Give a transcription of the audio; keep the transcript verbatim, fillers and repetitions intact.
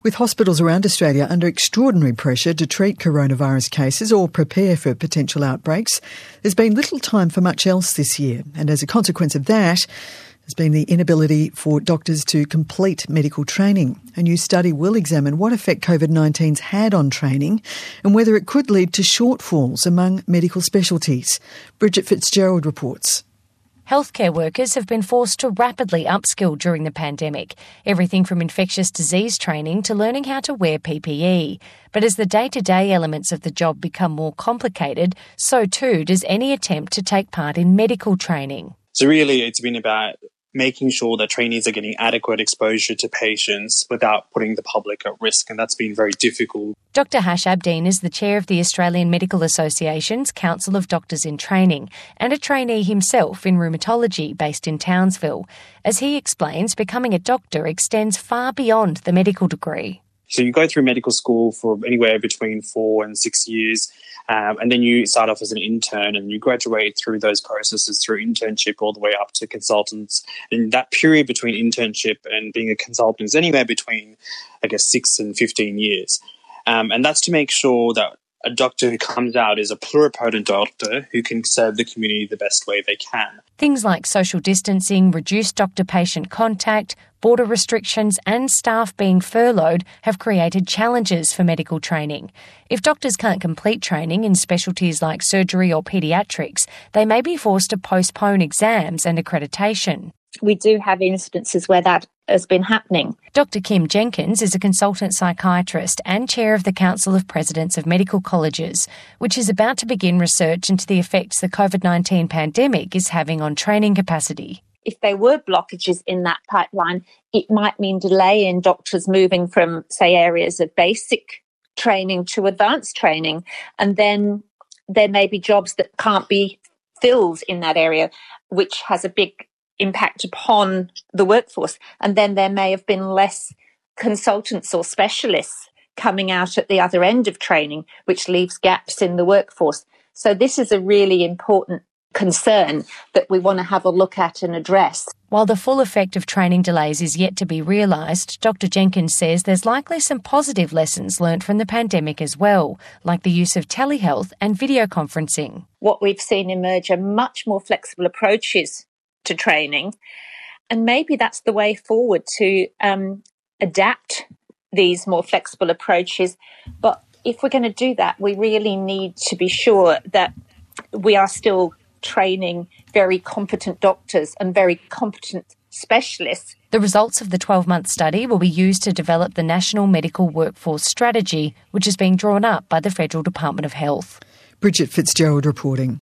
With hospitals around Australia under extraordinary pressure to treat coronavirus cases or prepare for potential outbreaks, there's been little time for much else this year. And as a consequence of that, there's been the inability for doctors to complete medical training. A new study will examine what effect COVID nineteen's had on training and whether it could lead to shortfalls among medical specialties. Bridget Fitzgerald reports. Healthcare workers have been forced to rapidly upskill during the pandemic, everything from infectious disease training to learning how to wear P P E. But as the day-to-day elements of the job become more complicated, so too does any attempt to take part in medical training. So really it's been about making sure that trainees are getting adequate exposure to patients without putting the public at risk, and that's been very difficult. Doctor Hash Abdeen is the chair of the Australian Medical Association's Council of Doctors in Training and a trainee himself in rheumatology based in Townsville. As he explains, becoming a doctor extends far beyond the medical degree. So you go through medical school for anywhere between four and six years, um, and then you start off as an intern and you graduate through those processes through internship all the way up to consultants. And that period between internship and being a consultant is anywhere between, I guess, six and fifteen years. Um, and that's to make sure that a doctor who comes out is a pluripotent doctor who can serve the community the best way they can. Things like social distancing, reduced doctor-patient contact, border restrictions and staff being furloughed have created challenges for medical training. If doctors can't complete training in specialties like surgery or paediatrics, they may be forced to postpone exams and accreditation. We do have instances where that has been happening. Doctor Kim Jenkins is a consultant psychiatrist and chair of the Council of Presidents of Medical Colleges, which is about to begin research into the effects the COVID nineteen pandemic is having on training capacity. If there were blockages in that pipeline, it might mean delay in doctors moving from, say, areas of basic training to advanced training. And then there may be jobs that can't be filled in that area, which has a big impact upon the workforce. And then there may have been less consultants or specialists coming out at the other end of training, which leaves gaps in the workforce. So this is a really important concern that we want to have a look at and address. While the full effect of training delays is yet to be realised, Doctor Jenkins says there's likely some positive lessons learnt from the pandemic as well, like the use of telehealth and video conferencing. What we've seen emerge are much more flexible approaches to training, and maybe that's the way forward to um, adapt these more flexible approaches. But if we're going to do that, we really need to be sure that we are still training very competent doctors and very competent specialists. The results of the twelve-month study will be used to develop the National Medical Workforce Strategy, which is being drawn up by the Federal Department of Health. Bridget Fitzgerald reporting.